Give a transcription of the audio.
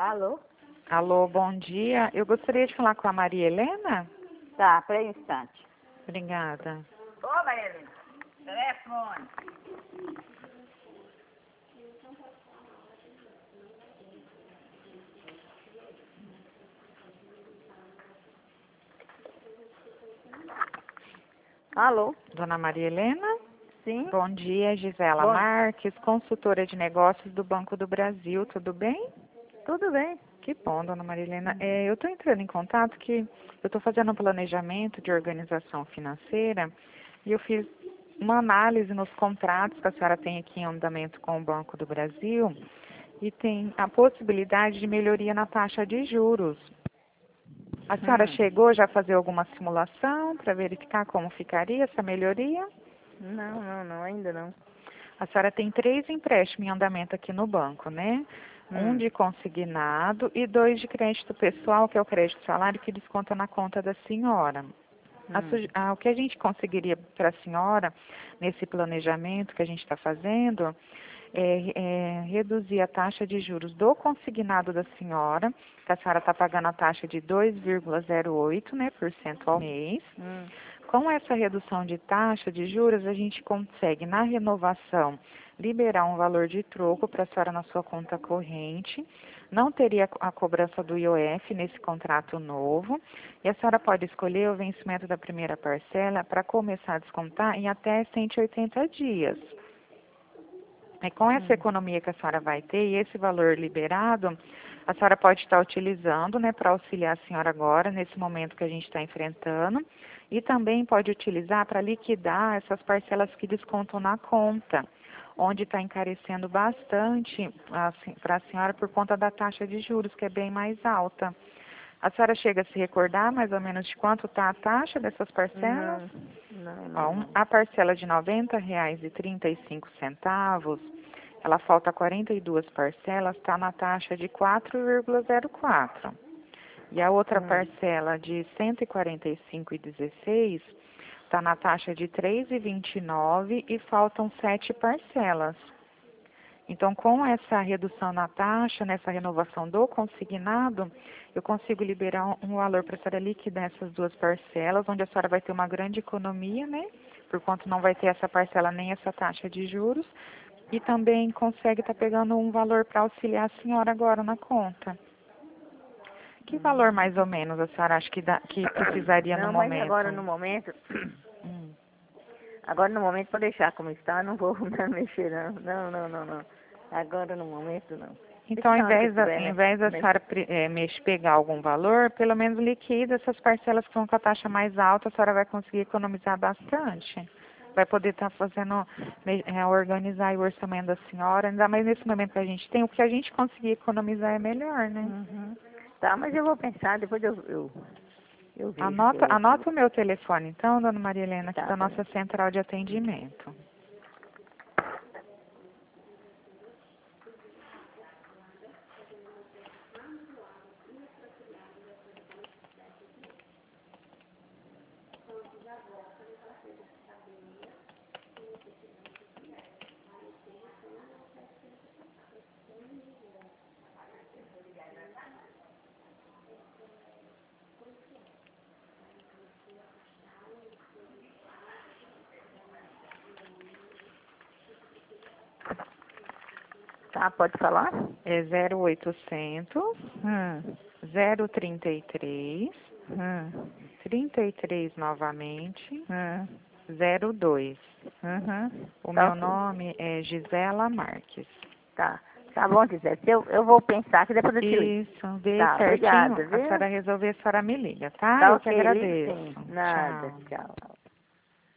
Alô? Alô, bom dia. Eu gostaria de falar com a Maria Helena. Tá, peraí um instante. Obrigada. Ô, Maria Helena, telefone. Alô? Dona Maria Helena? Sim? Bom dia, Gisela Bom, Marques, consultora de negócios do Banco do Brasil. Tudo bem? tudo bem. Que bom, Dona Maria Helena. Eu estou entrando em contato que eu estou fazendo um planejamento de organização financeira e eu fiz uma análise nos contratos que a senhora tem aqui em andamento com o Banco do Brasil e tem a possibilidade de melhoria na taxa de juros. A senhora chegou já a fazer alguma simulação para verificar como ficaria essa melhoria? Não, ainda não. A senhora tem 3 empréstimos em andamento aqui no banco, né? Um de consignado e 2 de crédito pessoal, que é o crédito salário que desconta na conta da senhora. O que a gente conseguiria para a senhora, nesse planejamento que a gente está fazendo, é reduzir a taxa de juros do consignado da senhora, que a senhora está pagando a taxa de 2,08%, né, por cento ao mês. Com essa redução de taxa de juros, a gente consegue, na renovação, liberar um valor de troco para a senhora na sua conta corrente. Não teria a cobrança do IOF nesse contrato novo. E a senhora pode escolher o vencimento da primeira parcela para começar a descontar em até 180 dias. E com essa economia que a senhora vai ter e esse valor liberado, a senhora pode estar utilizando, né, para auxiliar a senhora agora, nesse momento que a gente está enfrentando, e também pode utilizar para liquidar essas parcelas que descontam na conta, onde está encarecendo bastante para a senhora por conta da taxa de juros, que é bem mais alta. A senhora chega a se recordar mais ou menos de quanto está a taxa dessas parcelas? Não. A parcela de R$ 90,35, ela falta 42 parcelas, está na taxa de 4,04. E a outra parcela de R$ 145,16 está na taxa de 3,29 e faltam 7 parcelas. Então, com essa redução na taxa, nessa renovação do consignado, eu consigo liberar um valor para a senhora liquidar essas 2 parcelas, onde a senhora vai ter uma grande economia, né? Por quanto não vai ter essa parcela nem essa taxa de juros. E também consegue estar pegando um valor para auxiliar a senhora agora na conta. Que valor mais ou menos a senhora acha que precisaria no Não, mas momento? agora no momento... Agora no momento, pode deixar como está, não vou mexer não. Agora no momento não. Então, ao invés da né? senhora pegar algum valor, pelo menos liquida essas parcelas que estão com a taxa mais alta, a senhora vai conseguir economizar bastante. Vai poder estar fazendo, organizar o orçamento da senhora, ainda mais nesse momento que a gente tem, o que a gente conseguir economizar é melhor, né? Tá, mas eu vou pensar, depois eu vejo. Anota o meu telefone, então, dona Maria Helena, aqui Tá, da nossa central de atendimento. Tá, pode falar? É 0800 033 33 novamente 02. O Tá, meu ok. nome é Gisela Marques. Tá bom, Gisele. Eu vou pensar que depois eu te ligo. Isso, vê Tá, certinho. obrigada, A viu? senhora resolver, a senhora me liga, tá? Tá Eu que ok, ligo agradeço. sim. Nada, Tchau. tchau.